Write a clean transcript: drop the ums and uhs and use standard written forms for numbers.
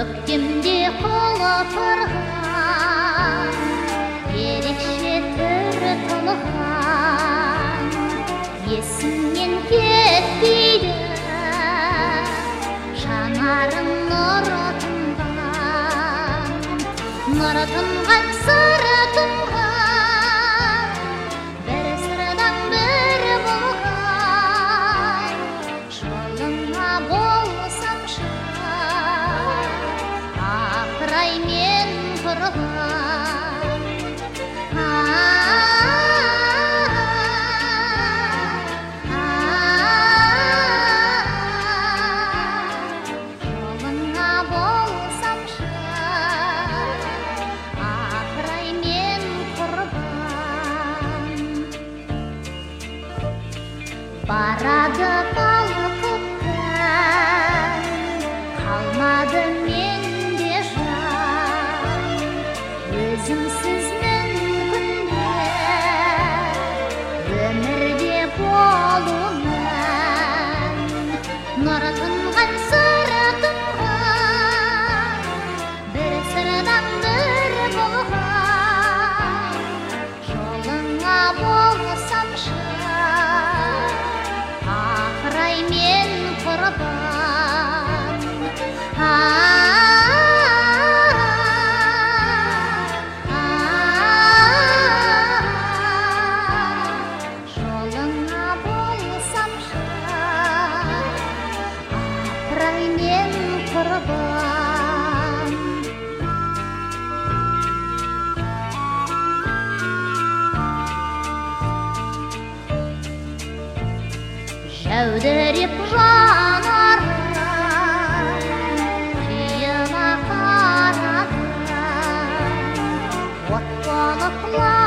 көктемде құлпырған ерекше түрі тұнған есімнен кетпейді жанарың нұры тұнған сыры тұнған бір сырдан бір болған жолыңа болсамшы апырай мен құрбан жолыңа болсамшы апырай мен құрбан барады балқыптан қалмады менде жан өзіңсіз мүмкінді өмірде болу мән нұры тұнған сыры тұнған бір сырдан бір болған жолыңа болсамшы апырай мен құрбан жолыңа болсамшы апырай мен құрбан жәудіреп жанарың қиыла қарады от болып